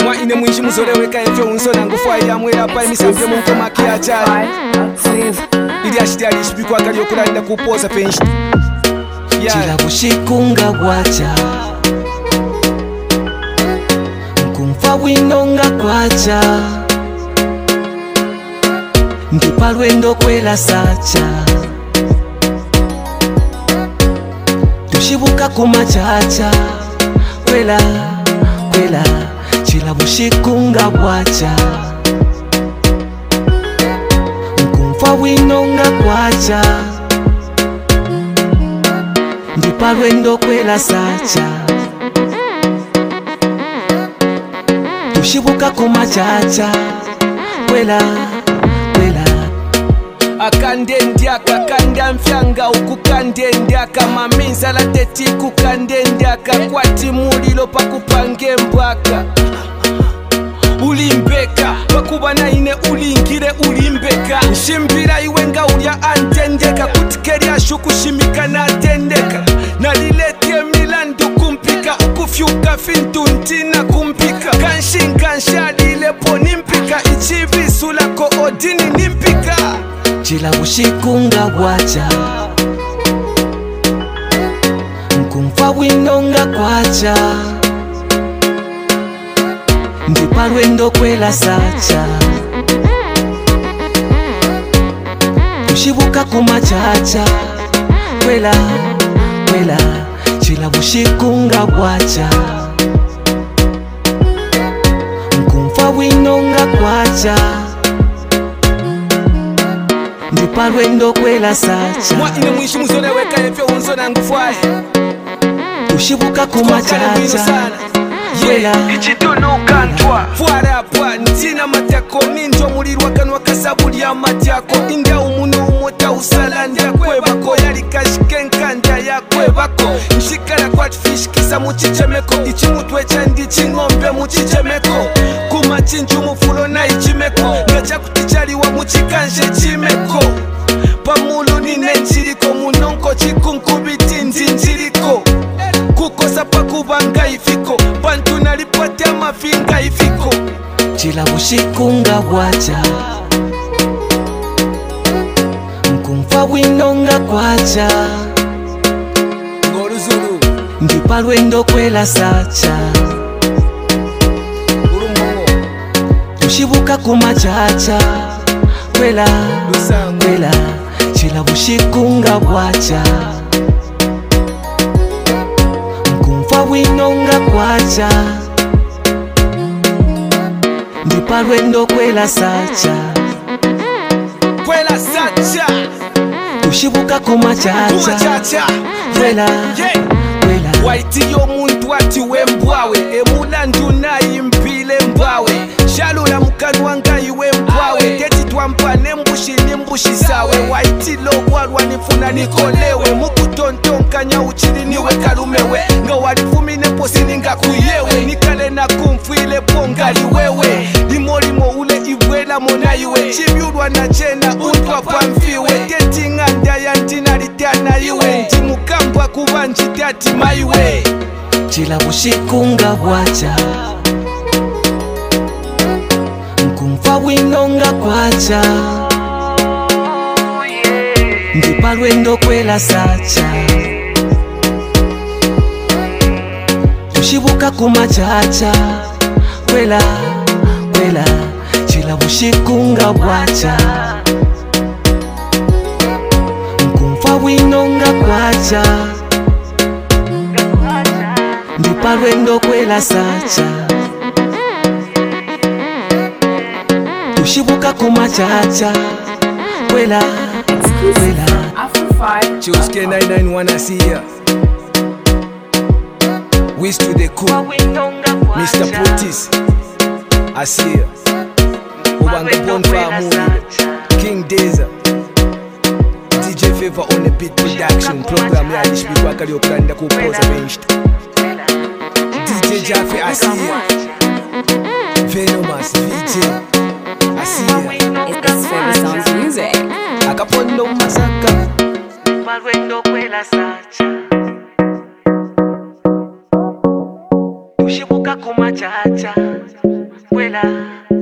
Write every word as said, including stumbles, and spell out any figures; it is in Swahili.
Mwa ine mwishi muzoleweka efyo unsona ngufu ayamwe apa emisambye munko makia chali ili ashiti alishibikwa kali okulalira kupoza penshi Chila bushikunga bwacha Nkumfa winonga kwacha Ndipa lwendo kwela sacha Tushibuka kumachacha Kwela, kwela Chila bushikunga bwacha Nkumfa winonga kwacha Ndipa lwendo kwela sacha Tushibuka kumachacha Kwela, kwela Akandendyaka kanda mfyanga ukukandendyaka maminza la teti kukandendyaka kwati mulilo pakupange mbaka ulimbeka bakuba naine ulingire ulimbeka nshimbira iwe nga ulya antendeka kutikerya shukushimika natendeka naliletie milandu kumpika ukufyuka fintu ntina kumpika kanshinga nshadile ponimpika ichivisu lako odini nimpika Chila bushikunga bwacha Nkumfa winonga kwacha Ndipa lwendo kwela sacha Tushibuka kumachacha Kwela, kwela Chila bushikunga bwacha Nkumfa winonga kwacha Ndipa lwendo kwela sacha Mwa ine mwishi muzoleweka efyo unsona ngufuaye Tushibuka kumachacha Kwela ichitunuka ntwa fuarapwa ntina matyako ninjo mulirwa kanwa kasabuli amatyako inda umuno umota usala ndya kwebako yali kashikenka ndya ya kwebako nshikala kwatufishikisa muchichemeko ichimutwe chandi chingombe muchichemeko kuma chinju mufulo na ichimeko ngacha kutichaliwa muchikanje chimeko pamulu nine nchiriko munonko chikunkubiti nzinjiriko kukosa pakubanga ifiko pantu nalipate amafinga ifiko Chila bushikunga bwacha Nkumfa winonga kwacha ngoluzulu Ndipa lwendo kwela sacha urumongo Tushibuka kumachacha Kwela, lusango kwela Chila bushikunga bwacha Nkumfa winonga kwacha Ndipa lwendo kwela sacha kwela sacha Tushibuka kumachacha kumachacha Kwela, yeah. kwela waiti y'omuntu ati wembwawe emulandu nayimpile mbwawe shalula mukanwa ngayiwe mbwawe teti twampa nembushi nimbushi zawe waiti lobwalwa nifuna nikolewe mukutontonkanya uchili niwe kalumewe nga walifumine posi ningakuyewe nikale nakumfwile pongali wewe limolimo ule ibwela monayiwe chibyulwa na chena untwa pamfiwe teti nganda yantinalitana iwe ndimukambwa kuba njitati maiwe Chila bushikunga bwacha Nkumfa winonga kwacha Ndipa lwendo kwela sacha Tushibuka kumachacha Kwela, kwela Chila bushikunga bwacha Nkumfa winonga kwacha Ndipa lwendo kwela sacha Tushibuka kumachacha Kwela, kwela Choose K nine nine one asiya Wish to the cool Mister Putis asiya Ubanga Bonfire Movie King Deza D J Favor on the beat production program ya ishibikwa kali okulanda kupoza benshi D J Jaffe asiya Venomous V J asiya It's Favor Sounds Music. Akapondo masaka Malwendo kwela sacha Tushibuka kumachacha kwela